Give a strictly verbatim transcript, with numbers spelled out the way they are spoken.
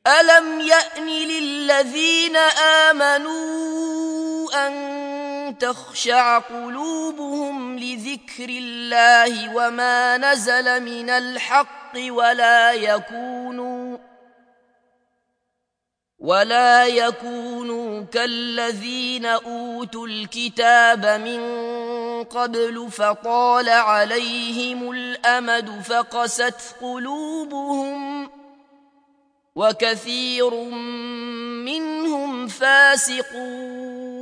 ألم يأن للذين آمنوا أن تخشع قلوبهم لذكر الله وما نزل من الحق ولا يكونوا ولا يكونوا كالذين أوتوا الكتاب من قبل فطال عليهم الأمد فقست قلوبهم وكثير منهم فاسقون